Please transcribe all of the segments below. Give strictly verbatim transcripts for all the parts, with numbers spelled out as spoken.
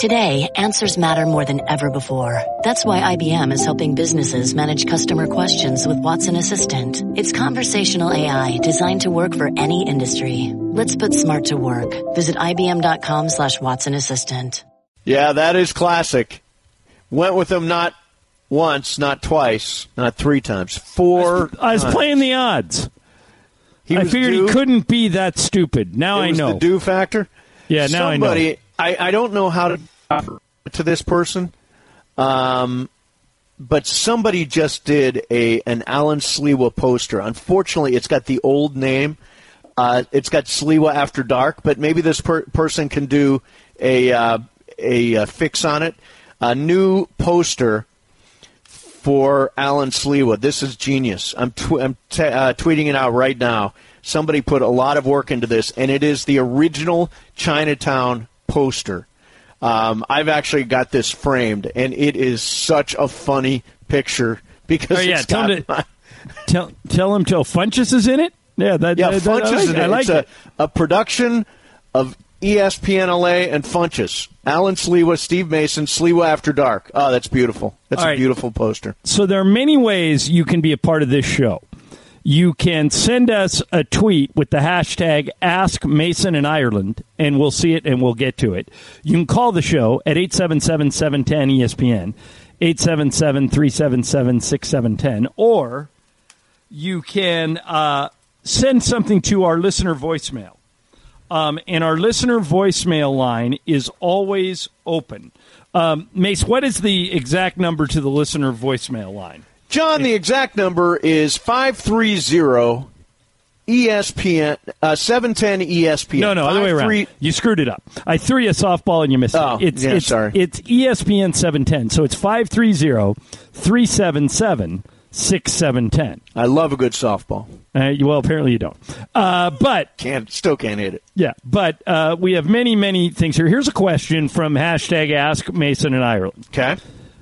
Today, answers matter more than ever before. That's why I B M is helping businesses manage customer questions with Watson Assistant. It's conversational A I designed to work for any industry. Let's put smart to work. Visit ibm.com slash Watson Assistant. Yeah, that is classic. Went with them not once, not twice, not three times, four I was, I was times. playing the odds. He I was figured due. he couldn't be that stupid. Now it I was know. the do factor? Yeah, now Somebody, I know. I, I don't know how to to this person, um, but somebody just did a an Alan Sliwa poster. Unfortunately, it's got the old name. Uh, it's got Sliwa After Dark, but maybe this per- person can do a, uh, a a fix on it. A new poster for Alan Sliwa. This is genius. I'm, tw- I'm t- uh, tweeting it out right now. Somebody put a lot of work into this, and it is the original Chinatown poster. Um, I've actually got this framed, and it is such a funny picture because oh, yeah, it's tell got him to, my, tell, tell him till Funchess is in it? Yeah, that, yeah, that, that, Funchess I like, is in I it. like It's it. a, a production of E S P N L A and Funchess. Alan Sliwa, Steve Mason, Sliwa After Dark. Oh, that's beautiful. That's All a right. beautiful poster. So there are many ways you can be a part of this show. You can send us a tweet with the hashtag Ask Mason in Ireland, and we'll see it and we'll get to it. You can call the show at eight seven seven, seven one zero, E S P N, eight seven seven, three seven seven, six seven one zero, or you can uh, send something to our listener voicemail. Um, and our listener voicemail line is always open. Um, Mace, what is the exact number to the listener voicemail line? John, the exact number is five three zero E S P N, uh, seven ten E S P N. No, no, other way around. You screwed it up. I threw you a softball and you missed Oh, it. It's, yeah, it's, sorry. It's E S P N seven ten, so it's five three zero, three seven seven, six seven one zero. I love a good softball. Uh, well, apparently you don't. Uh, but Can't, still can't hit it. Yeah, but uh, we have many, many things here. Here's a question from hashtag Ask Mason in Ireland. Okay.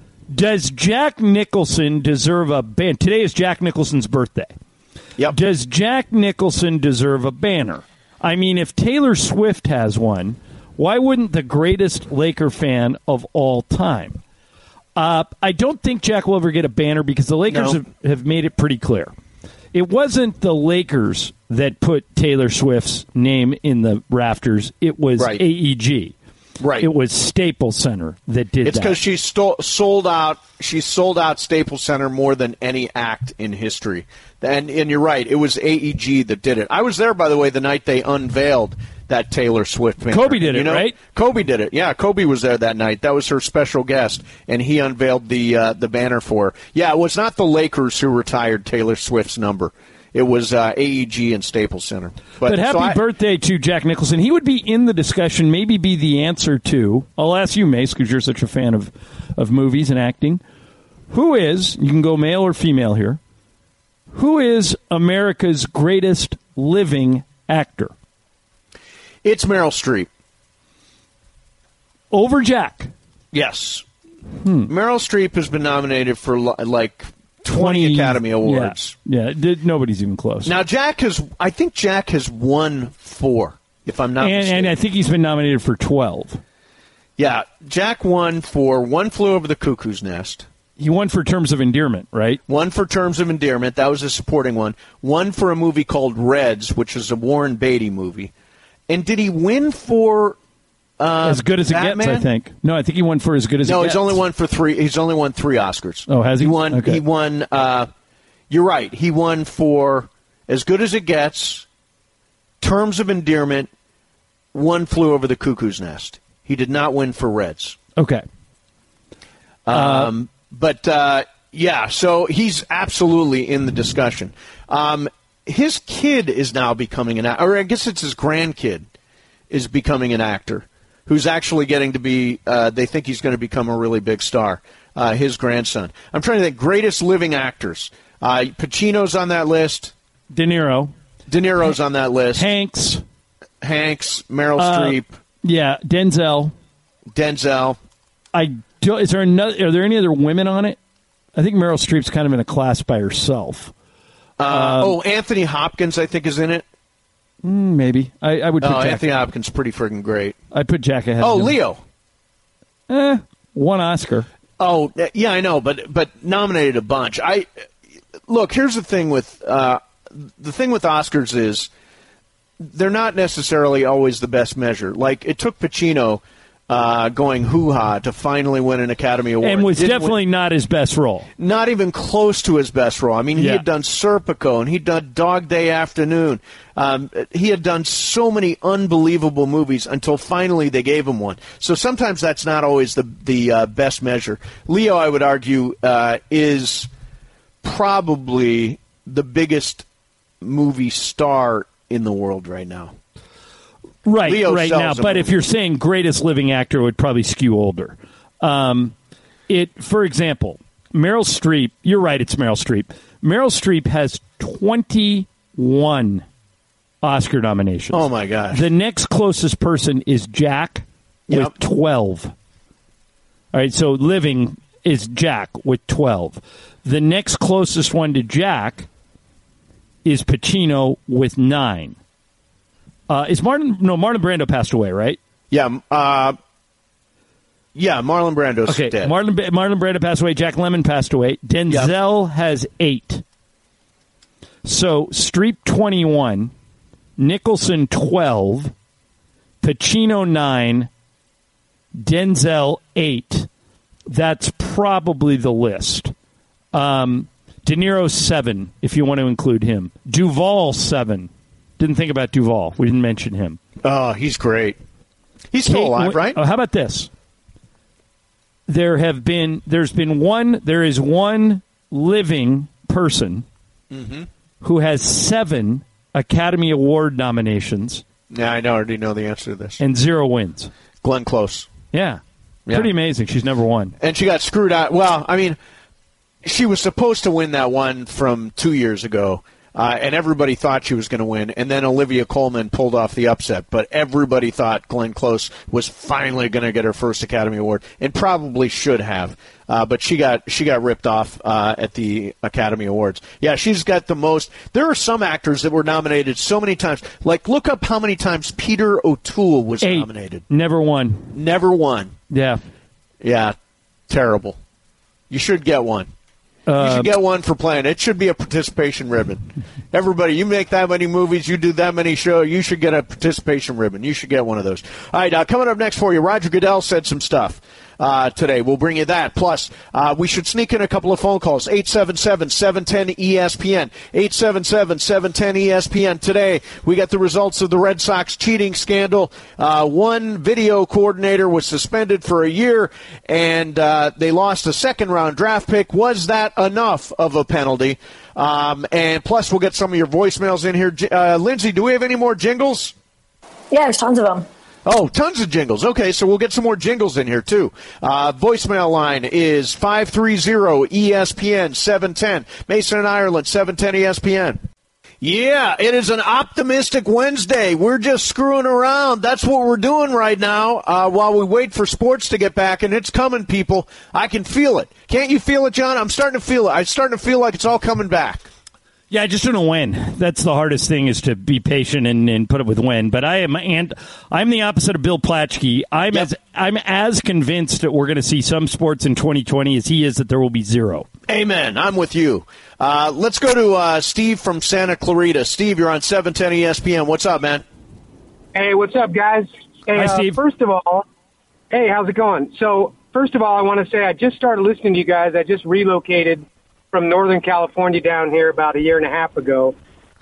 Does Jack Nicholson deserve a banner? Today is Jack Nicholson's birthday. Yep. Does Jack Nicholson deserve a banner? I mean, if Taylor Swift has one, why wouldn't the greatest Laker fan of all time? Uh, I don't think Jack will ever get a banner because the Lakers No. have, have made it pretty clear. It wasn't the Lakers that put Taylor Swift's name in the rafters. It was Right. A E G. Right. It was Staples Center that did It's that. because she stole, sold out. She sold out Staples Center more than any act in history. And and you're right. It was A E G that did it. I was there, by the way, the night they unveiled that Taylor Swift banner. Kobe did You it, know? right? Kobe did it. Yeah, Kobe was there that night. That was her special guest, and he unveiled the uh, the banner for her. Yeah, it was not the Lakers who retired Taylor Swift's number. It was uh, A E G and Staples Center. But, so happy I- birthday to Jack Nicholson. He would be in the discussion, maybe be the answer to. I'll ask you, Mace, because you're such a fan of, of movies and acting. Who is, you can go male or female here, who is America's greatest living actor? It's Meryl Streep. Over Jack. Yes. Hmm. Meryl Streep has been nominated for li- like twenty Academy Awards. Yeah, yeah did, nobody's even close. Now, Jack has, I think Jack has won four, if I'm not and, mistaken. and I think he's been nominated for twelve. Yeah, Jack won for One Flew Over the Cuckoo's Nest. He won for Terms of Endearment, right? One for Terms of Endearment. That was a supporting one. One for a movie called Reds, which is a Warren Beatty movie. And did he win for uh, As Good as It Batman? Gets, I think. No, I think he won for As Good as No, It he's Gets. only won for three. He's only won three Oscars. Oh, has he? He won. Okay. He won. Uh, you're right. He won for As Good as It Gets, Terms of Endearment, One Flew Over the Cuckoo's Nest. He did not win for Reds. Okay. Um, but uh, yeah, so he's absolutely in the discussion. Um, his kid is now becoming an actor, or I guess it's his grandkid is becoming an actor who's actually getting to be, uh, they think he's going to become a really big star, uh, his grandson. I'm trying to think, greatest living actors. Uh, Pacino's on that list. De Niro. De Niro's on that list. Hanks. Hanks, Meryl Uh, Streep, Yeah, Denzel. Denzel. I do, is there another, are there any other women on it? I think Meryl Streep's kind of in a class by herself. Uh, Um, oh, Anthony Hopkins, I think, is in it. Mm, maybe. I, I would put Oh, Jack. Anthony Hopkins, pretty friggin' great. I'd put Jack ahead. Oh, of him. Leo. Eh, one Oscar. Oh, yeah, I know, but but nominated a bunch. I look. Here's the thing with uh, the thing with Oscars is they're not necessarily always the best measure. Like it took Pacino uh, going hoo-ha to finally win an Academy Award, and was Didn't definitely win, not his best role. Not even close to his best role. I mean, he Yeah. had done Serpico, and he'd done Dog Day Afternoon. Um, he had done so many unbelievable movies until finally they gave him one. So sometimes that's not always the the uh, best measure. Leo, I would argue, uh, is probably the biggest movie star in the world right now. Right, Leo right sells now. a But movie. if you're saying greatest living actor, it would probably skew older. Um, it, for example, Meryl Streep. You're right. It's Meryl Streep. Meryl Streep has twenty-one Oscar nominations. Oh my gosh! The next closest person is Jack with Yep. twelve. All right, so living is Jack with twelve. The next closest one to Jack is Pacino with nine. Uh, is Martin? No, Marlon Brando passed away, right? Yeah, uh, yeah. Marlon Brando's Okay, dead. Marlon Marlon Brando passed away. Jack Lemmon passed away. Denzel has eight. So Streep twenty-one, Nicholson twelve, Pacino nine, Denzel eight. That's probably the list. Um, De Niro seven, if you want to include him. Duvall seven. Didn't think about Duvall. We didn't mention him. Oh, he's great. He's still Kate, alive, right? Oh, how about this? There have been, there's been one, there is one living person Mm-hmm. who has seven Academy Award nominations Yeah, I know, already know the answer to this. and zero wins. Glenn Close. Yeah. Yeah. Pretty amazing. She's never won. And she got screwed out. Well, I mean, she was supposed to win that one from two years ago, uh, and everybody thought she was going to win. And then Olivia Colman pulled off the upset. But everybody thought Glenn Close was finally going to get her first Academy Award, and probably should have. Uh, but she got she got ripped off uh, at the Academy Awards. Yeah, she's got the most. There are some actors that were nominated so many times. Like, look up how many times Peter O'Toole was Eight. nominated. Never won. Never won. Yeah. Yeah, terrible. You should get one. You Uh, should get one for playing. It should be a participation ribbon. Everybody, you make that many movies, you do that many shows, you should get a participation ribbon. You should get one of those. All right, uh, coming up next for you, Roger Goodell said some stuff uh, today. We'll bring you that. Plus, uh, we should sneak in a couple of phone calls. eight seven seven, seven one zero, E S P N. eight seven seven, seven one zero, E S P N. Today, we got the results of the Red Sox cheating scandal. Uh, one video coordinator was suspended for a year, and uh, they lost a second-round draft pick. Was that enough of a penalty? Um, and plus, we'll get some of your voicemails in here. J- Uh, Lindsay, do we have any more jingles? Yeah, there's tons of them. Oh, tons of jingles. Okay, so we'll get some more jingles in here, too. Uh, voicemail line is five three zero E S P N seven ten. Mason and Ireland, seven ten E S P N. Yeah, it is an optimistic Wednesday. We're just screwing around. That's what we're doing right now uh, while we wait for sports to get back, and it's coming, people. I can feel it. Can't you feel it, John? I'm starting to feel it. I'm starting to feel like it's all coming back. Yeah, I just don't know when. That's the hardest thing, is to be patient and, and put up with when. But I am, and I'm the opposite of Bill Plaschke. I'm Yep. as I'm as convinced that we're going to see some sports in twenty twenty as he is that there will be zero. Amen. I'm with you. Uh, let's go to uh, Steve from Santa Clarita. Steve, you're on seven ten E S P N. What's up, man? Hey, what's up, guys? Hey, Hi, uh, Steve. First of all, hey, how's it going? So, first of all, I want to say I just started listening to you guys. I just relocated from Northern California down here about a year and a half ago.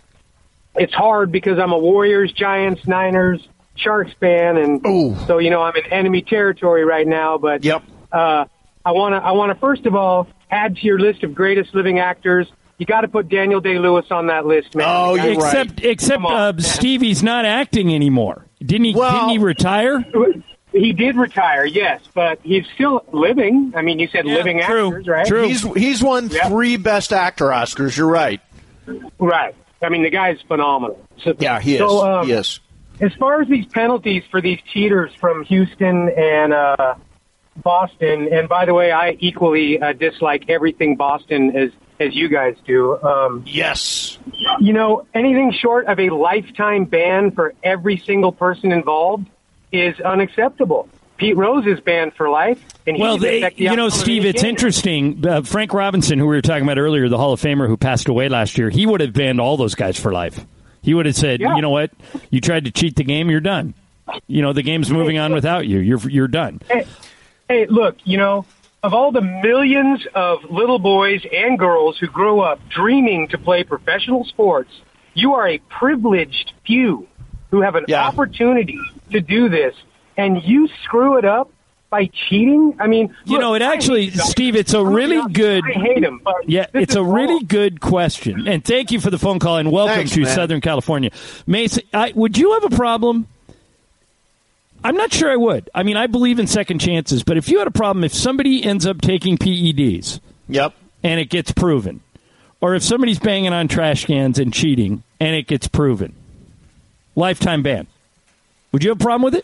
It's hard because I'm a Warriors, Giants, Niners, Sharks fan, and Ooh. so, you know, I'm in enemy territory right now. But Yep. uh, I want to, I want to first of all add to your list of greatest living actors. You got to put Daniel Day-Lewis on that list, man. Oh, You you're gotta- right. Except except Come on, uh, man. Stevie's not acting anymore. Didn't he? Well- didn't he retire? He did retire, yes, but he's still living. I mean, you said Yeah, living true, actors, right? true. He's he's won Yep. three Best Actor Oscars. You're right. Right. I mean, the guy's phenomenal. So, Yeah, he is. So, um, he is. As far as these penalties for these cheaters from Houston and uh, Boston, and by the way, I equally uh, dislike everything Boston as as you guys do. Um, Yes. you know, anything short of a lifetime ban for every single person involved is unacceptable. Pete Rose is banned for life. And well, they, the you know, Steve, it's game. interesting. Uh, Frank Robinson, who we were talking about earlier, the Hall of Famer who passed away last year, he would have banned all those guys for life. He would have said, yeah. you know what, you tried to cheat the game, you're done. You know, the game's moving on without you. You're you're done. Hey, hey, look, you know, of all the millions of little boys and girls who grow up dreaming to play professional sports, you are a privileged few who have an yeah. opportunity to do this, and you screw it up by cheating? I mean, you look, know, it actually, Steve, it's a really good. I hate him. But yeah, it's a wrong. really good question, and thank you for the phone call and welcome Thanks, to man. Southern California, Mason. I, would you have a problem? I'm not sure I would. I mean, I believe in second chances, but if you had a problem, if somebody ends up taking P E Ds, yep, and it gets proven, or if somebody's banging on trash cans and cheating and it gets proven, lifetime ban. Would you have a problem with it?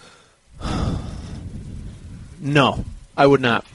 No, I would not.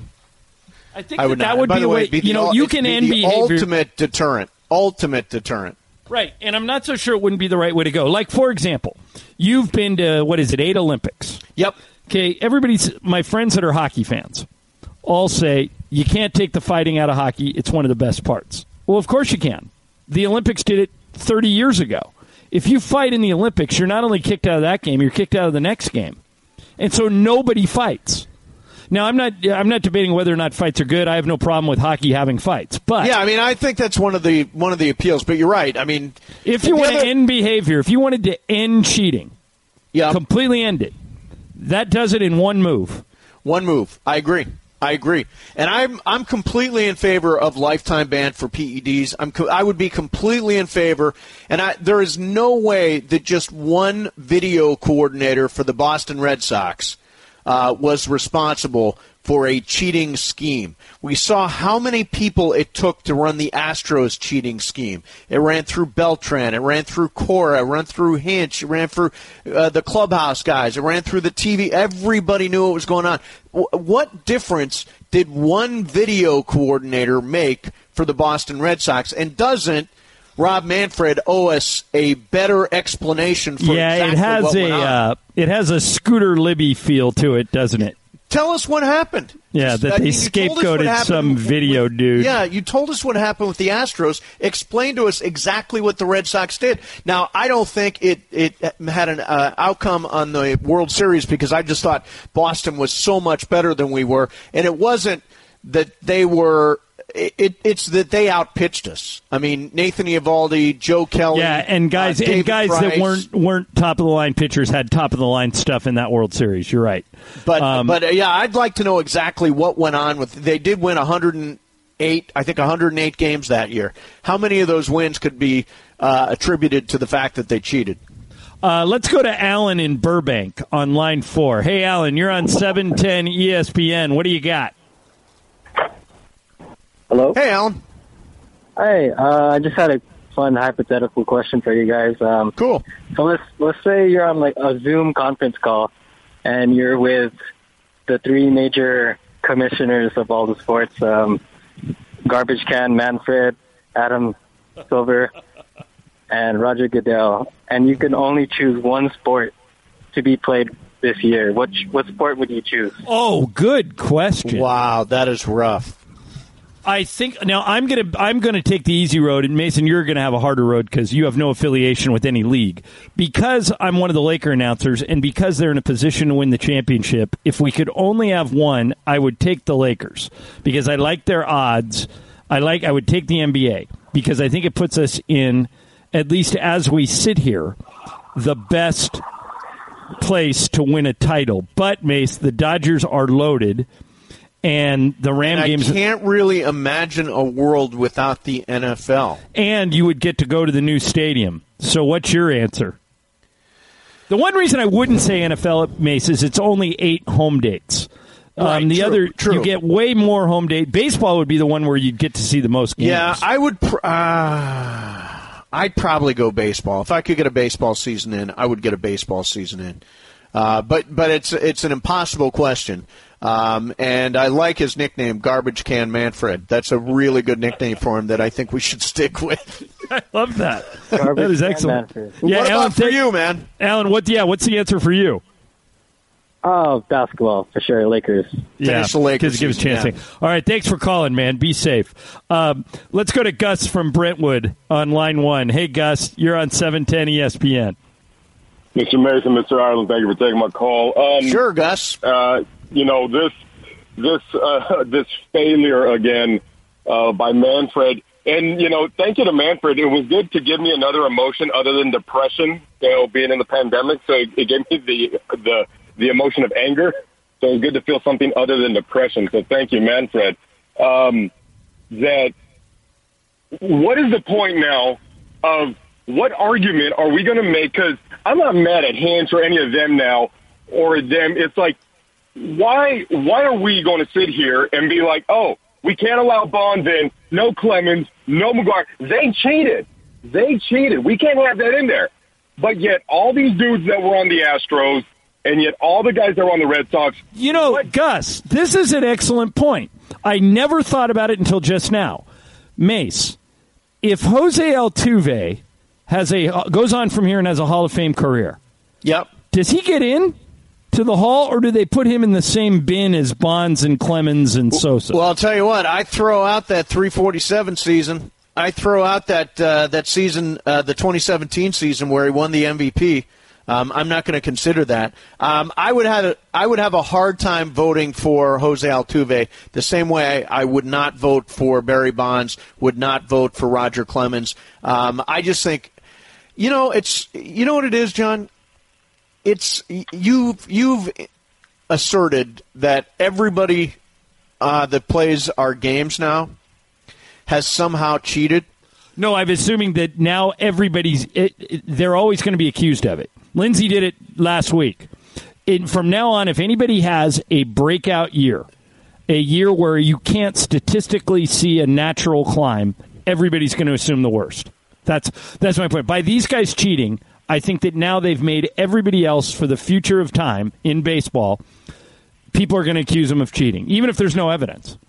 I think I would that, not. that would By be the a way, way. be You the, know, you it'd can be end the behavior. ultimate deterrent. Ultimate deterrent. Right, and I'm not so sure it wouldn't be the right way to go. Like, for example, you've been to, what is it, eight Olympics. Yep. Okay, everybody's, my friends that are hockey fans all say, you can't take the fighting out of hockey. It's one of the best parts. Well, of course you can. The Olympics did it thirty years ago. If you fight in the Olympics, you're not only kicked out of that game, you're kicked out of the next game. And so nobody fights. Now, I'm not I'm not debating whether or not fights are good. I have no problem with hockey having fights. But yeah, I mean, I think that's one of the one of the appeals. But you're right. I mean, if you want to end behavior, if you wanted to end cheating, yeah, completely end it, that does it in one move. One move. I agree. I agree. And I'm I'm completely in favor of lifetime ban for P E Ds. I'm co- I would be completely in favor. And I, there is no way that just one video coordinator for the Boston Red Sox Uh, was responsible for a cheating scheme. We saw how many people it took to run the Astros cheating scheme. It ran through Beltran. It ran through Cora. It ran through Hinch. It ran through uh, the clubhouse guys. It ran through the T V. Everybody knew what was going on. W- what difference did one video coordinator make for the Boston Red Sox? And doesn't Rob Manfred owe us a better explanation for yeah, exactly it has what a went on? uh, it has a Scooter Libby feel to it, doesn't it? Tell us what happened. Yeah, Just, that I they mean, you told us what scapegoated happened some with- video with- dude. Yeah, you told us what happened with the Astros. Explain to us exactly what the Red Sox did. Now, I don't think it, it had an uh, outcome on the World Series because I just thought Boston was so much better than we were, and it wasn't that they were It, it's that they outpitched us. I mean, Nathan Eovaldi, Joe Kelly, yeah, and guys, uh, and David guys Price. that weren't weren't top of the line pitchers had top of the line stuff in that World Series. You're right, But um, but uh, yeah, I'd like to know exactly what went on with. They did win one hundred eight, I think, one hundred eight games that year. How many of those wins could be uh, attributed to the fact that they cheated? Uh, let's go to Alan in Burbank on line four. Hey, Alan, you're on seven ten E S P N. What do you got? Hello? Hey, Alan. Hey, uh, I just had a fun hypothetical question for you guys. Um, cool. So let's let's say you're on like a Zoom conference call, and you're with the three major commissioners of all the sports: um, Garbage Can Manfred, Adam Silver, and Roger Goodell. And you can only choose one sport to be played this year. What what sport would you choose? Oh, good question. Wow, that is rough. I think now I'm gonna I'm gonna take the easy road, and Mason, you're gonna have a harder road because you have no affiliation with any league. Because I'm one of the Laker announcers, and because they're in a position to win the championship, if we could only have one, I would take the Lakers because I like their odds. I like I would take the N B A because I think it puts us in, at least as we sit here, the best place to win a title. But Mace, the Dodgers are loaded. And the Ram and games. I can't really imagine a world without the N F L. And you would get to go to the new stadium. So what's your answer? The one reason I wouldn't say N F L, Mace, is it's only eight home dates. Right, um, the true, other, true. you get way more home date. Baseball would be the one where you'd get to see the most games. Yeah, I would. Pr- uh, I'd probably go baseball if I could get a baseball season in. I would get a baseball season in. Uh, but but it's it's an impossible question. Um, and I like his nickname, Garbage Can Manfred. That's a really good nickname for him that I think we should stick with. I love that. Garbage that is Can excellent. Manfred. Yeah, what Alan, about for th- you, man? Alan, what? Yeah, what's the answer for you? Uh, Oh, basketball, for sure. Lakers. Yeah, Finish the Lakers because it gives a chance. season, to- All right, thanks for calling, man. Be safe. Um, let's go to Gus from Brentwood on line one. Hey, Gus, you're on seven ten E S P N. Mister Mason, Mister Ireland, thank you for taking my call. Um, Sure, Gus. Uh, you know, this this uh, this failure again uh, by Manfred. And, you know, thank you to Manfred. It was good to give me another emotion other than depression, you know, being in the pandemic. So it, it gave me the, the the emotion of anger. So it was good to feel something other than depression. So thank you, Manfred. Um, that what is the point now of what argument are we going to make? Because I'm not mad at Hans or any of them now or them. It's like, why why are we going to sit here and be like, oh, we can't allow Bonds in, no Clemens, no McGuire. They cheated. They cheated. We can't have that in there. But yet all these dudes that were on the Astros and yet all the guys that were on the Red Sox. You know, what? Gus, this is an excellent point. I never thought about it until just now. Mace, if Jose Altuve has a goes on from here and has a Hall of Fame career, Yep. does he get in to the Hall, or do they put him in the same bin as Bonds and Clemens and Sosa? Well, I'll tell you what. I throw out that three forty-seven season. I throw out that uh, that season, uh, the twenty seventeen season where he won the M V P. Um, I'm not going to consider that. Um, I would have a, I would have a hard time voting for Jose Altuve the same way I, I would not vote for Barry Bonds, would not vote for Roger Clemens. Um, I just think, you know, it's you know what it is, John. It's you've you've asserted that everybody uh, that plays our games now has somehow cheated. No, I'm assuming that now everybody's it, it, they're always going to be accused of it. Lindsay did it last week. It, from now on, if anybody has a breakout year, a year where you can't statistically see a natural climb, everybody's going to assume the worst. That's that's my point. By these guys cheating, I think that now they've made everybody else for the future of time in baseball, people are going to accuse them of cheating, even if there's no evidence.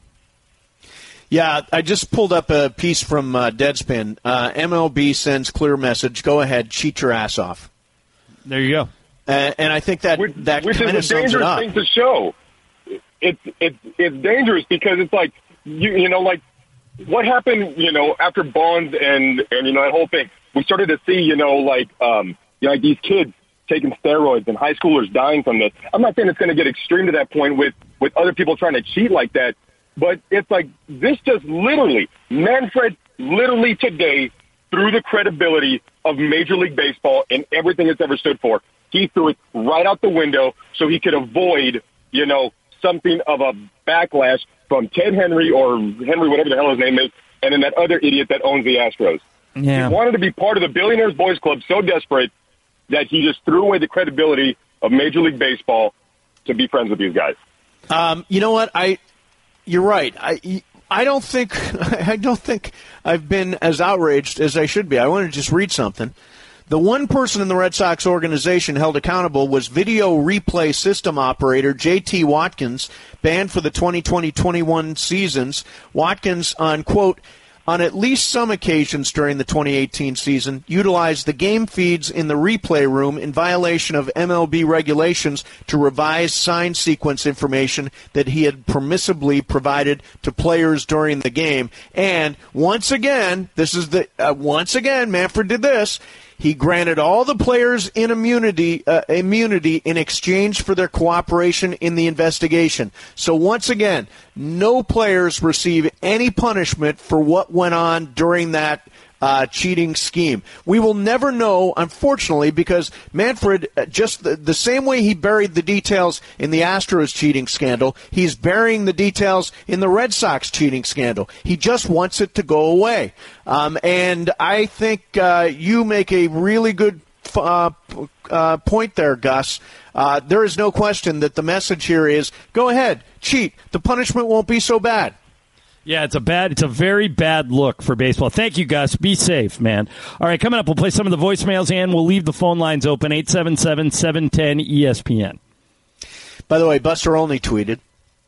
Yeah, I just pulled up a piece from uh, Deadspin. Uh, M L B sends clear message. Go ahead, cheat your ass off. There you go. Uh, and I think that Which, that which kind of is a sums it dangerous up. thing to show. It's it's it's dangerous because it's like you you know like what happened you know after Bonds and and you know that whole thing. We started to see you know like um you know like these kids taking steroids and high schoolers dying from this. I'm not saying it's going to get extreme to that point with with other people trying to cheat like that, but it's like this just literally Manfred literally today threw the credibility of Major League Baseball and everything it's ever stood for. He threw it right out the window so he could avoid, you know, something of a backlash from Ted Henry or Henry, whatever the hell his name is, and then that other idiot that owns the Astros. Yeah. He wanted to be part of the Billionaires Boys Club so desperate that he just threw away the credibility of Major League Baseball to be friends with these guys. Um, you know what? I, you're right. I, I don't think I don't think I've been as outraged as I should be. I want to just read something. The one person in the Red Sox organization held accountable was video replay system operator J T Watkins, banned for the twenty twenty twenty-one seasons. Watkins, on, quote, on at least some occasions during the twenty eighteen season, utilized the game feeds in the replay room in violation of M L B regulations to revise sign sequence information that he had permissibly provided to players during the game. And once again, this is the uh, once again, Manfred did this. He granted all the players in immunity, uh, immunity in exchange for their cooperation in the investigation. So once again, no players receive any punishment for what went on during that uh, cheating scheme. We will never know, unfortunately, because Manfred, just the, the same way he buried the details in the Astros cheating scandal, he's burying the details in the Red Sox cheating scandal. He just wants it to go away. Um, and I think uh, you make a really good uh, uh, point there, Gus. Uh, there is no question that the message here is, go ahead, cheat. The punishment won't be so bad. Yeah, it's a bad, it's a very bad look for baseball. Thank you, Gus. Be safe, man. All right, coming up, we'll play some of the voicemails and we'll leave the phone lines open, eight seven seven, seven one zero, E S P N. By the way, Buster Olney tweeted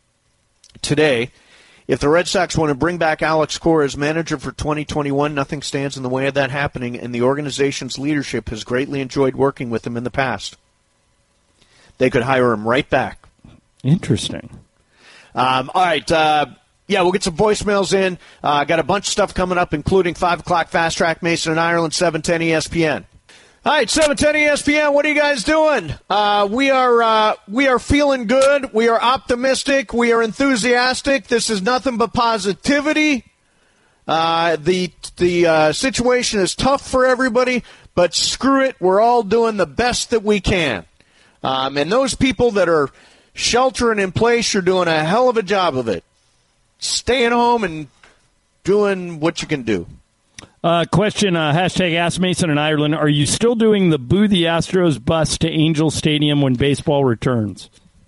today, if the Red Sox want to bring back Alex Cora as manager for twenty twenty-one, nothing stands in the way of that happening, and the organization's leadership has greatly enjoyed working with him in the past. they could hire him right back. Interesting. Um, all right. Uh, yeah, we'll get some voicemails in. Uh, got a bunch of stuff coming up, including five o'clock Fast Track, Mason and Ireland, seven ten E S P N. All right, seven ten E S P N, what are you guys doing? Uh, we are uh, we are feeling good. We are optimistic. We are enthusiastic. This is nothing but positivity. Uh, the the uh, situation is tough for everybody, but screw it. We're all doing the best that we can. Um, and those people that are sheltering in place are doing a hell of a job of it. Staying home and doing what you can do. Uh, question, uh, hashtag Ask Mason in Ireland. Are you still doing the Boo the Astros bus to Angel Stadium when baseball returns?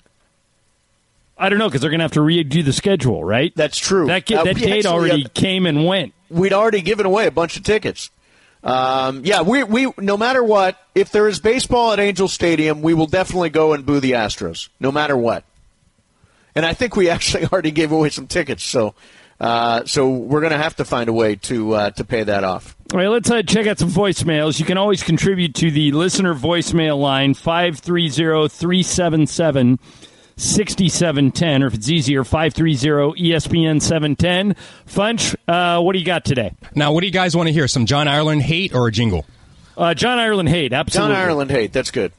I don't know, because they're going to have to redo the schedule, right? That's true. That, uh, that date actually, already uh, came and went. We'd already given away a bunch of tickets. Um, yeah, we we no matter what, if there is baseball at Angel Stadium, we will definitely go and boo the Astros, no matter what. And I think we actually already gave away some tickets, so... Uh, so we're going to have to find a way to uh, to pay that off. All right, let's uh, check out some voicemails. You can always contribute to the listener voicemail line, five three zero, three seven seven, six seven one zero, or if it's easier, five three zero E S P N seven ten. Funch, uh, what do you got today? Now, what do you guys want to hear, some John Ireland hate or a jingle? Uh, John Ireland hate, absolutely. John Ireland hate, that's good.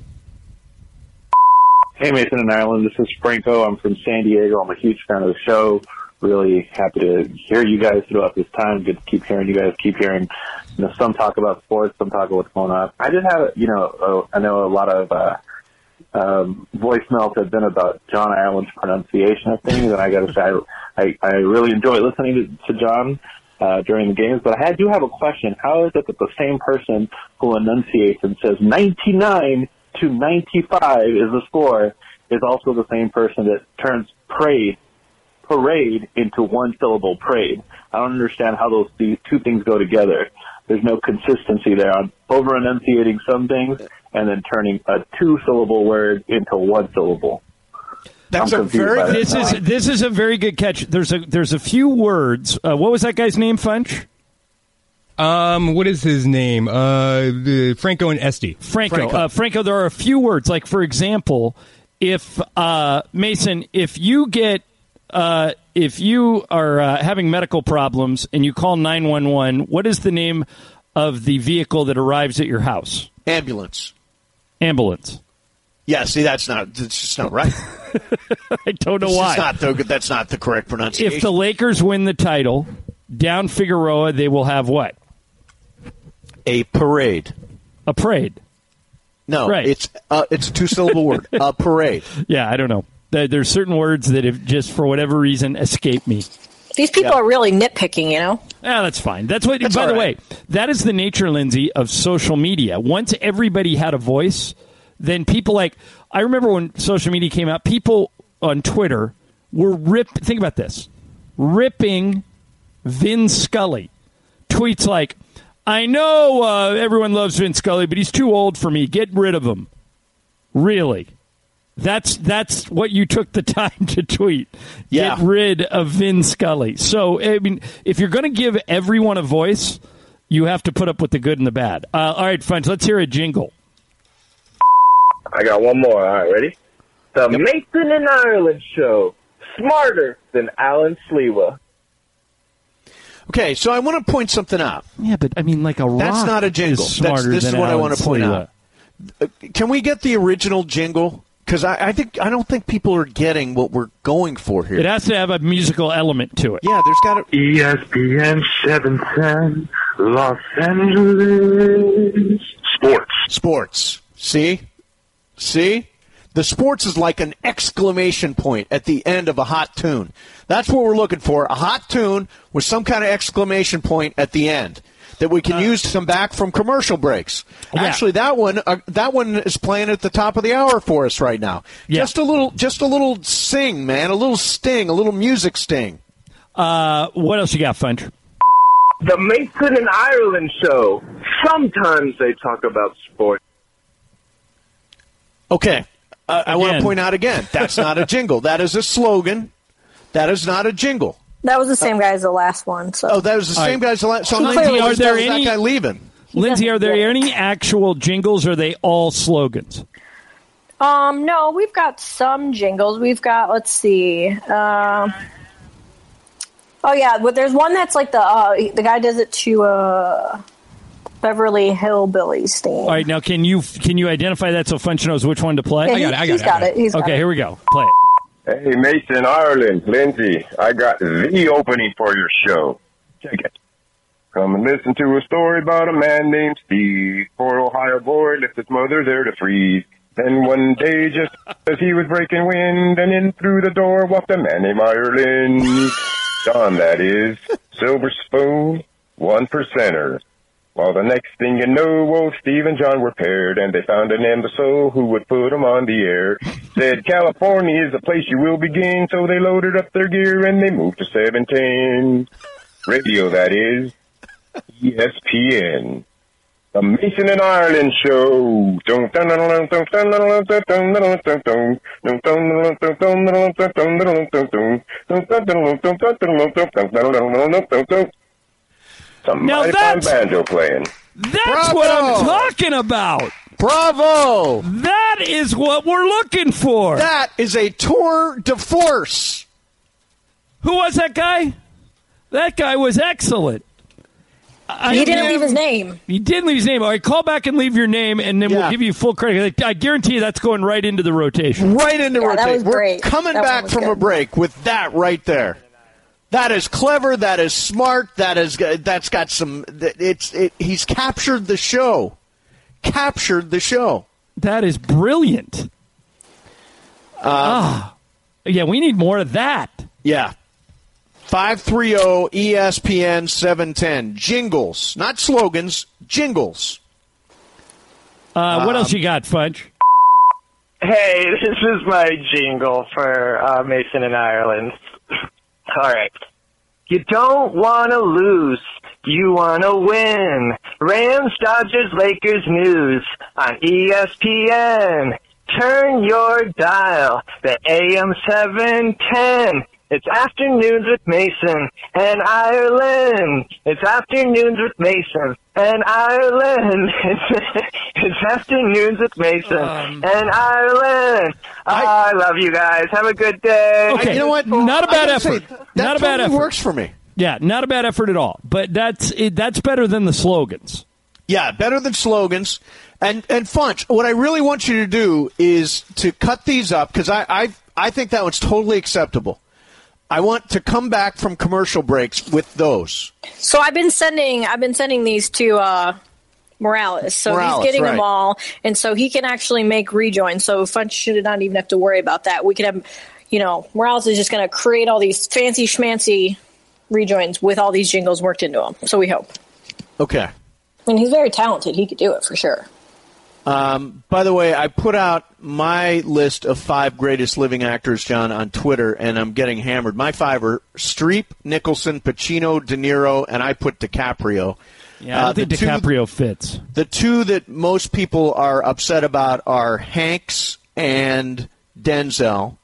Hey, Mason and Ireland, this is Franco. I'm from San Diego. I'm a huge fan of the show. Really happy to hear you guys throughout this time. Good to keep hearing you guys, keep hearing, you know, some talk about sports, some talk about what's going on. I did have, you know, uh, I know a lot of uh, um, voicemails have been about John Ireland's pronunciation of things, and I got to say, I, I, I really enjoy listening to, to John uh, during the games. But I do have a question. How is it that the same person who enunciates and says ninety-nine to ninety-five is the score is also the same person that turns parade parade into one syllable parade? I don't understand how those these two things go together. There's no consistency there on over enunciating some things and then turning a two syllable word into one syllable. That's I'm a very this is this is a very good catch. There's a there's a few words. Uh, what was that guy's name, Funch? Um, what is his name? Uh, the Franco and Esty. Franco. Franco. Uh, Franco. There are a few words. Like, for example, if uh, Mason, if you get Uh, if you are uh, having medical problems and you call nine one one, what is the name of the vehicle that arrives at your house? Ambulance. Ambulance. Yeah, see, that's not, it's just not right. I don't know It's why. just not the, that's not the correct pronunciation. If the Lakers win the title, down Figueroa, they will have what? A parade. A parade. No, Right. it's uh, it's a two-syllable word. A parade. Yeah, I don't know. There- There's certain words that have just, for whatever reason, escaped me. These people Yeah. are really nitpicking, you know? Yeah, that's fine. That's what. That's by all the right. way, that is the nature, Lindsay, of social media. Once everybody had a voice, then people like I remember when social media came out, people on Twitter were rip. Think about this, ripping Vin Scully. Tweets like, "I know uh, everyone loves Vin Scully, but he's too old for me. Get rid of him." Really. That's that's what you took the time to tweet. Yeah. Get rid of Vin Scully. So, I mean, if you're going to give everyone a voice, you have to put up with the good and the bad. Uh, all right, Funch, let's hear a jingle. I got one more. All right, ready? The Yep. Mason and Ireland Show. Smarter than Alan Sliwa. Okay, so I want to point something out. Yeah, but I mean, like a rock That's not a jingle. is That's, smarter this is than what I Alan want to point Sliwa. out. Uh, Can we get the original jingle? Because I, I think I don't think people are getting what we're going for here. It has to have a musical element to it. Yeah, there's got to. E S P N seven ten, Los Angeles. Sports. Sports. See? See? The sports is like an exclamation point at the end of a hot tune. That's what we're looking for. A hot tune with some kind of exclamation point at the end that we can uh, use to come back from commercial breaks. Yeah. Actually, that one uh, that one is playing at the top of the hour for us right now. Yeah. Just a little just a little sing, man, a little sting, a little music sting. Uh, what else you got, Funch? The Mason and Ireland Show. Sometimes they talk about sports. Okay. Uh, I want to point out again, that's not a jingle. That is a slogan. That is not a jingle. That was the same guy as the last one. So. Oh, that was the All same right. guy as the last. So Lindsay, Lindsay, are there that, any- that guy leaving? Lindsay, are there any actual jingles, or are they all slogans? Um, no, we've got some jingles. We've got, let's see. Um, oh, yeah, but there's one that's like the uh, the guy does it to uh, Beverly Hillbillies theme. All right, now can you can you identify that so Funch knows which one to play? Yeah, I got it. I got he's it. got it. He's got okay, it. here we go. Play it. Hey, Mason, Ireland, Lindsay, I got the opening for your show. Check it. Come and listen to a story about a man named Steve. Poor Ohio boy left his mother there to freeze. Then one day, just as he was breaking wind, and in through the door walked a man named Ireland. John, that is. Silver spoon, one percenter. Well, the next thing you know, old Steve and John were paired, and they found an imbecile who would put them on the air. Said, California is the place you will begin, so they loaded up their gear and they moved to seven ten. Radio, that is. E S P N. The Mason and Ireland Show. Somebody that's, banjo playing. That's Bravo. what I'm talking about. Bravo! That is what we're looking for. That is a tour de force. Who was that guy? That guy was excellent. I he didn't leave his name. He didn't leave his name. All right, call back and leave your name, and then yeah. we'll give you full credit. I guarantee you that's going right into the rotation. Right into yeah, rotation. That was We're great. coming that back from good. a break with that right there. That is clever. That is smart. That is that's got some. It's it, he's captured the show. Captured the show. That is brilliant. Um, ah, yeah, we need more of that. Yeah. five three zero E S P N seven ten. Jingles. Not slogans, jingles. Uh, what um, else you got, Fudge? Hey, this is my jingle for uh, Mason and Ireland. All right. You don't want to lose. You want to win. Rams, Dodgers, Lakers news on E S P N. Turn your dial to A M seven ten. It's Afternoons with Mason and Ireland. It's Afternoons with Mason and Ireland. It's, it's Afternoons with Mason um, and Ireland. I, I love you guys. Have a good day. Okay, you know what? Not a bad effort. Say, that not a bad totally effort. Works for me. Yeah, not a bad effort at all. But that's it, that's better than the slogans. Yeah, better than slogans. And and Funch, what I really want you to do is to cut these up because I, I I think that one's totally acceptable. I want to come back from commercial breaks with those. So I've been sending I've been sending these to uh, Morales. So Morales, he's getting right. them all, and so he can actually make rejoins. So Funch should not even have to worry about that. We could have, you know, Morales is just going to create all these fancy schmancy rejoins with all these jingles worked into them. So we hope. Okay. I mean, he's very talented. He could do it for sure. Um, by the way, I put out my list of five greatest living actors, John, on Twitter, and I'm getting hammered. My five are Streep, Nicholson, Pacino, De Niro, and I put DiCaprio. Yeah, I don't uh, think the DiCaprio two, fits. The two that most people are upset about are Hanks and Denzel,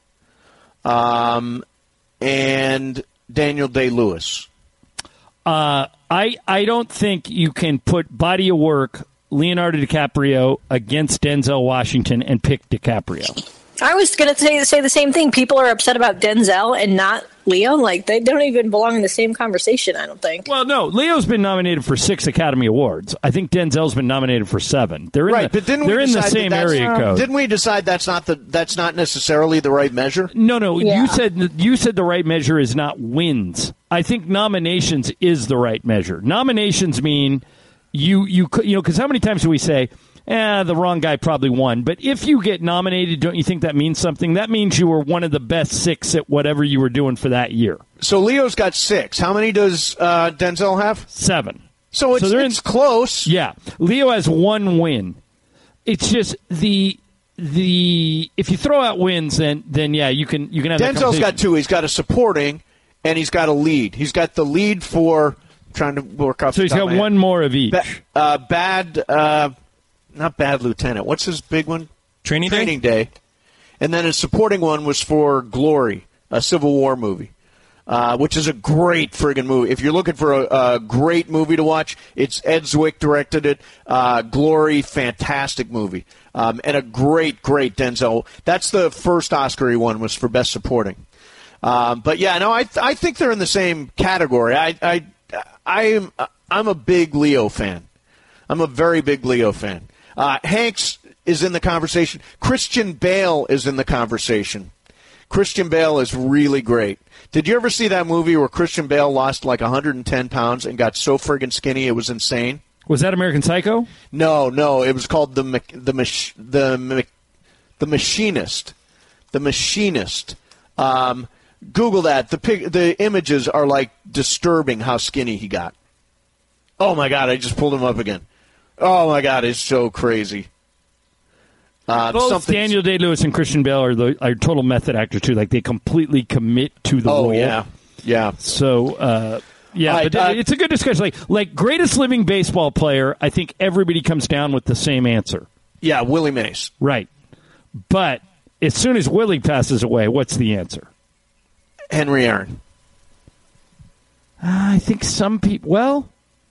um, and Daniel Day-Lewis. Uh, I I don't think you can put body of work Leonardo DiCaprio against Denzel Washington and pick DiCaprio. I was going to say say the same thing. People are upset about Denzel and not Leo. Like, they don't even belong in the same conversation, I don't think. Well, no, Leo's been nominated for six Academy Awards. I think Denzel's been nominated for seven. They're in right, the, but didn't they're we in the decide same that that's, area uh, code. Didn't we decide that's not the that's not necessarily the right measure? No, no. Yeah. You said you said the right measure is not wins. I think nominations is the right measure. Nominations mean you you you know because how many times do we say, eh, the wrong guy probably won? But if you get nominated, don't you think that means something? That means you were one of the best six at whatever you were doing for that year. So Leo's got six. How many does uh, Denzel have? Seven. So it's, so it's in, close. Yeah. Leo has one win. It's just the the if you throw out wins, then then yeah, you can you can have. Denzel's got two. He's got a supporting, and he's got a lead. He's got the lead for trying to work off. So the he's top got of my one head. more of each. Ba- uh, bad, uh, not bad lieutenant. What's his big one? Training Day? Training Day. And then his supporting one was for Glory, a Civil War movie. uh, which is a great friggin' movie. If you're looking for a, a great movie to watch, it's Ed Zwick directed it. Uh, Glory, fantastic movie. Um, and a great, great Denzel. That's the first Oscar he won, was for Best Supporting. Um, but, yeah, no, I th- I think they're in the same category. I, I, I am, I'm a big Leo fan. I'm a very big Leo fan. Uh, Hanks is in the conversation. Christian Bale is in the conversation. Christian Bale is really great. Did you ever see that movie where Christian Bale lost like one hundred ten pounds and got so friggin' skinny it was insane? Was that American Psycho? No, no. It was called the the the the, the Machinist. The Machinist. Um, Google that. The pic, the images are like disturbing how skinny he got. Oh my God! I just pulled him up again. Oh my God! It's so crazy. Uh, Both Daniel Day-Lewis and Christian Bale are, the, are total method actors, too. Like, they completely commit to the oh, role. Oh, yeah. Yeah. So, uh, yeah, right, but uh, it's a good discussion. Like, like, greatest living baseball player, I think everybody comes down with the same answer. Yeah, Willie Mays. Right. But as soon as Willie passes away, what's the answer? Henry Aaron. Uh, I think some people, well...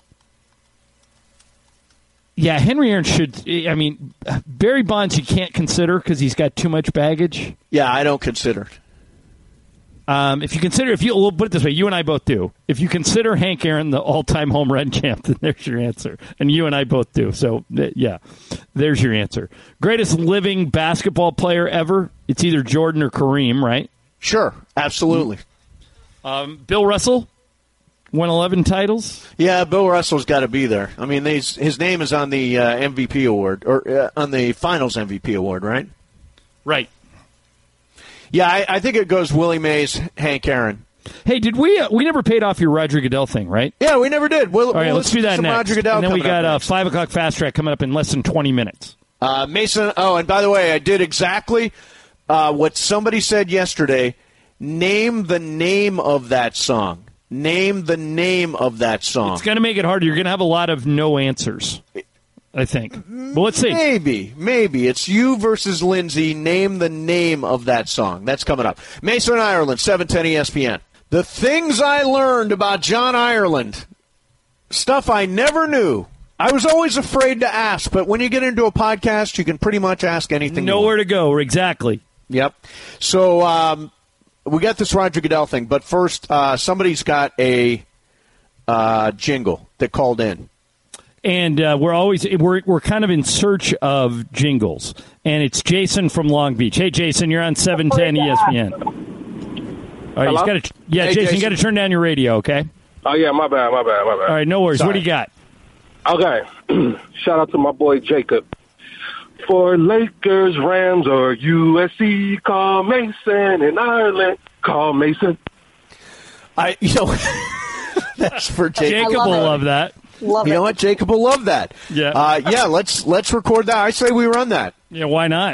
Yeah, Henry Aaron should. I mean, Barry Bonds you can't consider because he's got too much baggage. Yeah, I don't consider it. Um, if you consider, if you we'll put it this way, you and I both do. If you consider Hank Aaron the all-time home run champ, then there's your answer, and you and I both do. So yeah, there's your answer. Greatest living basketball player ever? It's either Jordan or Kareem, right? Sure, absolutely. Um, Bill Russell. Won eleven titles? Yeah, Bill Russell's got to be there. I mean, his, his name is on the uh, M V P award, or uh, on the Finals M V P award, right? Right. Yeah, I, I think it goes Willie Mays, Hank Aaron. Hey, did we uh, we never paid off your Roger Goodell thing, right? Yeah, we never did. We'll, All right, we'll let's do that some next. Roger Goodell and then we got a uh, five o'clock fast track coming up in less than twenty minutes. Uh, Mason. Oh, and by the way, I did exactly uh, what somebody said yesterday. Name the name of that song. Name the name of that song. It's going to make it harder. You're going to have a lot of no answers, I think. Well, let's see. Maybe, maybe. It's you versus Lindsay. Name the name of that song. That's coming up. Mason, Ireland, seven ten E S P N. The things I learned about John Ireland. Stuff I never knew. I was always afraid to ask, but when you get into a podcast, you can pretty much ask anything. Nowhere to go, exactly. Yep. So, um... we got this Roger Goodell thing, but first, uh, somebody's got a uh, jingle that called in, and uh, we're always we're we're kind of in search of jingles, and it's Jason from Long Beach. Hey, Jason, you're on seven ten E S P N. All right, you got to yeah, hey, Jason, Jason, you got to turn down your radio, okay? Oh yeah, my bad, my bad, my bad. All right, no worries. Sorry. What do you got? Okay, shout out to my boy Jacob. For Lakers, Rams, or U S C, call Mason. In Ireland, call Mason. I, you know, that's for Jacob. Jacob will love that. Love you it. know what? Jacob will love that. Yeah, uh, yeah. Let's let's record that. I say we run that. Yeah, why not?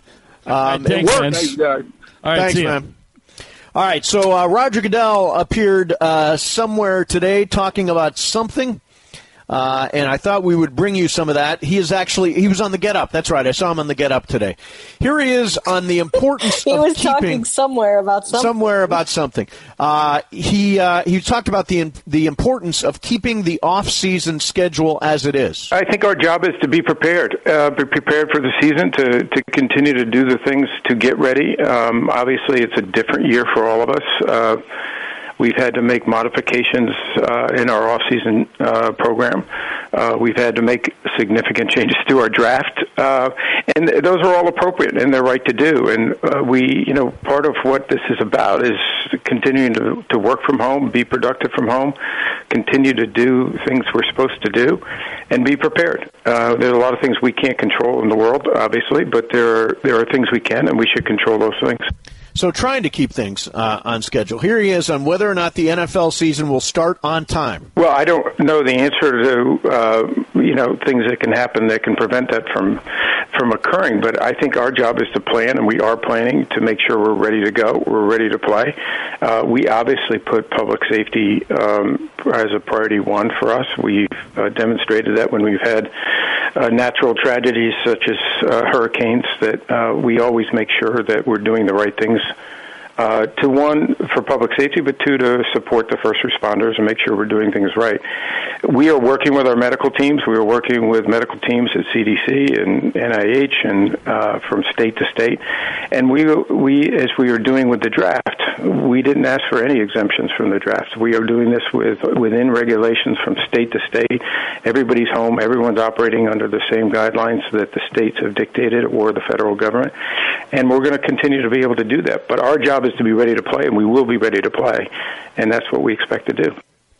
Um, right, it thanks, works. man. All right, thanks, see man. All right, so uh, Roger Goodell appeared uh, somewhere today talking about something. Uh, and I thought we would bring you some of that. He is actually, he was on the Get Up. That's right. I saw him on the Get Up today. Here he is on the importance he of was keeping, talking somewhere about something. Somewhere about something. Uh, he, uh, he talked about the, the importance of keeping the off-season schedule as it is. I think our job is to be prepared, uh, be prepared for the season, to, to continue to do the things to get ready. Um, obviously, it's a different year for all of us. Uh, We've had to make modifications uh, in our off-season uh, program. Uh, we've had to make significant changes to our draft, uh, and those are all appropriate and they're right to do. And uh, we, you know, part of what this is about is continuing to, to work from home, be productive from home, continue to do things we're supposed to do, and be prepared. Uh, there are a lot of things we can't control in the world, obviously, but there are, there are things we can, and we should control those things. So trying to keep things uh, on schedule. Here he is on whether or not the N F L season will start on time. Well, I don't know the answer to, uh, you know, things that can happen that can prevent that from from occurring, but I think our job is to plan, and we are planning to make sure we're ready to go, we're ready to play. Uh, we obviously put public safety um, as a priority one for us. We've uh, demonstrated that when we've had uh, natural tragedies such as uh, hurricanes, that uh, we always make sure that we're doing the right things Uh, to one, for public safety, but two, to support the first responders and make sure we're doing things right. We are working with our medical teams. We are working with medical teams at C D C and N I H and uh, from state to state. And we, we, as we are doing with the draft, we didn't ask for any exemptions from the draft. We are doing this with within regulations from state to state. Everybody's home. Everyone's operating under the same guidelines that the states have dictated or the federal government. And we're going to continue to be able to do that. But our job is to be ready to play, and we will be ready to play. And that's what we expect to do.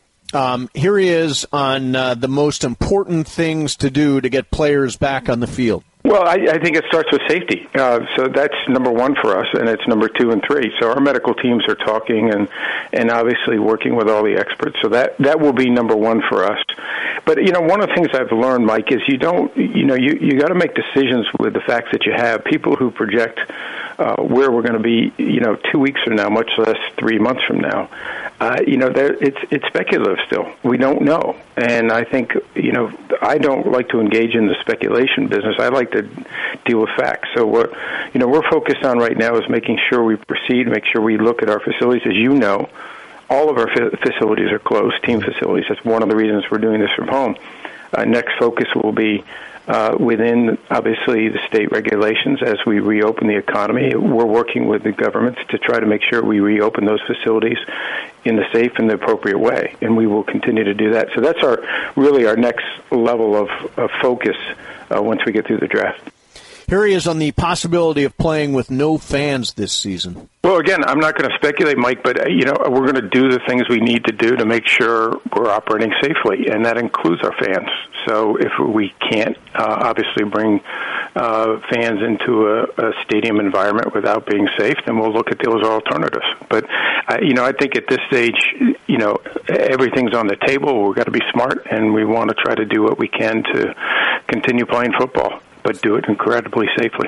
Um, here he is on uh, the most important things to do to get players back on the field. Well, I, I think it starts with safety. Uh, so that's number one for us, and it's number two and three. So our medical teams are talking and, and obviously working with all the experts. So that, that will be number one for us. But, you know, one of the things I've learned, Mike, is you don't, you know, you, you got to make decisions with the facts that you have. People who project uh, where we're going to be, you know, two weeks from now, much less three months from now, uh, you know, it's it's speculative still. We don't know. And I think, you know, I don't like to engage in the speculation business. I like to deal with facts. So what, you know, we're focused on right now is making sure we proceed, make sure we look at our facilities. As you know, all of our fa- facilities are closed, team facilities. That's one of the reasons we're doing this from home. Uh, next focus will be uh, within, obviously, the state regulations as we reopen the economy. We're working with the governments to try to make sure we reopen those facilities in the safe and the appropriate way, and we will continue to do that. So that's our really our next level of, of focus uh, once we get through the draft. Here he is on the possibility of playing with no fans this season. Well, again, I'm not going to speculate, Mike, but, uh, you know, we're going to do the things we need to do to make sure we're operating safely, and that includes our fans. So if we can't uh, obviously bring uh, fans into a, a stadium environment without being safe, then we'll look at those alternatives. But, uh, you know, I think at this stage, you know, everything's on the table. We've got to be smart, and we want to try to do what we can to continue playing football, but do it incredibly safely.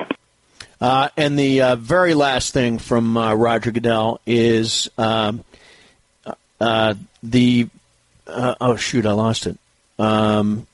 Uh, and the uh, very last thing from uh, Roger Goodell is um, uh, the uh, oh shoot, I lost it. Um,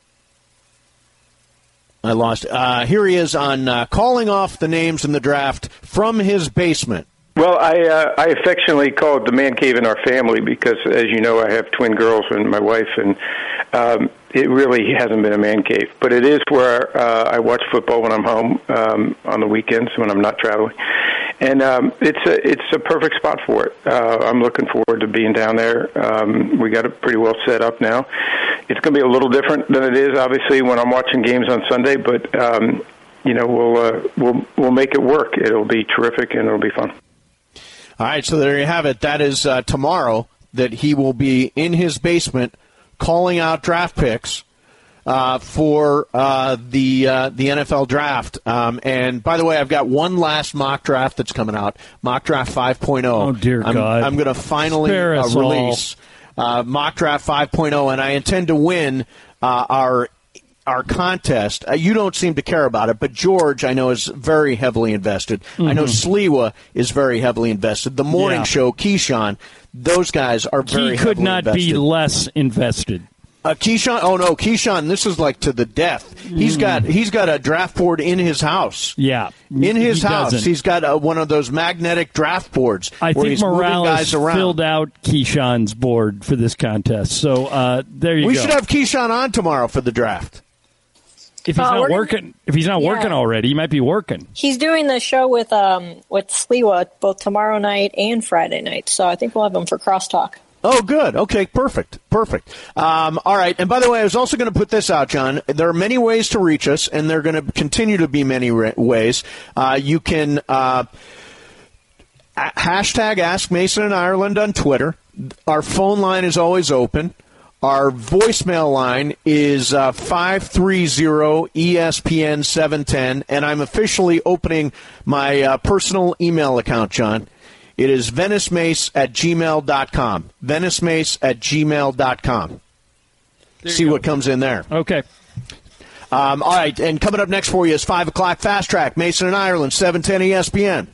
I lost it. Uh, here he is on uh, calling off the names in the draft from his basement. Well, I uh, I affectionately call it the man cave in our family because, as you know, I have twin girls and my wife, and um, it really hasn't been a man cave. But it is where uh, I watch football when I'm home um, on the weekends when I'm not traveling, and um, it's a it's a perfect spot for it. Uh, I'm looking forward to being down there. Um, we got it pretty well set up now. It's going to be a little different than it is, obviously, when I'm watching games on Sunday, but um, you know we'll uh, we'll we'll make it work. It'll be terrific and it'll be fun. All right, so there you have it. That is uh, tomorrow that he will be in his basement calling out draft picks uh, for uh, the uh, the N F L draft. Um, and by the way, I've got one last mock draft that's coming out, Mock Draft five point oh. Oh, dear I'm, God. I'm going to finally Spare uh, us release uh, Mock Draft five point oh, and I intend to win uh, our our contest. Uh, you don't seem to care about it, but George, I know, is very heavily invested. Mm-hmm. I know Sliwa is very heavily invested. The morning yeah. show, Keyshawn, those guys are very he could heavily not invested. be less invested. Uh, Keyshawn, oh no, Keyshawn, this is like to the death. He's got he's got a draft board in his house. Yeah, in his he house, doesn't. he's got a, one of those magnetic draft boards. I where think he's moving Morales guys around. filled out Keyshawn's board for this contest. So uh, there you we go. We should have Keyshawn on tomorrow for the draft. If he's uh, not working, gonna, if he's not yeah. working already, he might be working. He's doing the show with um with Sliwa both tomorrow night and Friday night, so I think we'll have him for crosstalk. Oh, good. Okay, perfect, perfect. Um, all right, and by the way, I was also going to put this out, John. There are many ways to reach us, and there are going to continue to be many re- ways. Uh, you can uh, hashtag Ask Mason in Ireland on Twitter. Our phone line is always open. Our voicemail line is uh, five three zero E S P N seven ten, and I'm officially opening my uh, personal email account, John. It is venice-mace at gmail dot com. venice-mace at gmail dot com. See what comes in there. Okay. Um, all right, and coming up next for you is five o'clock Fast Track, Mason and Ireland, seven ten E S P N.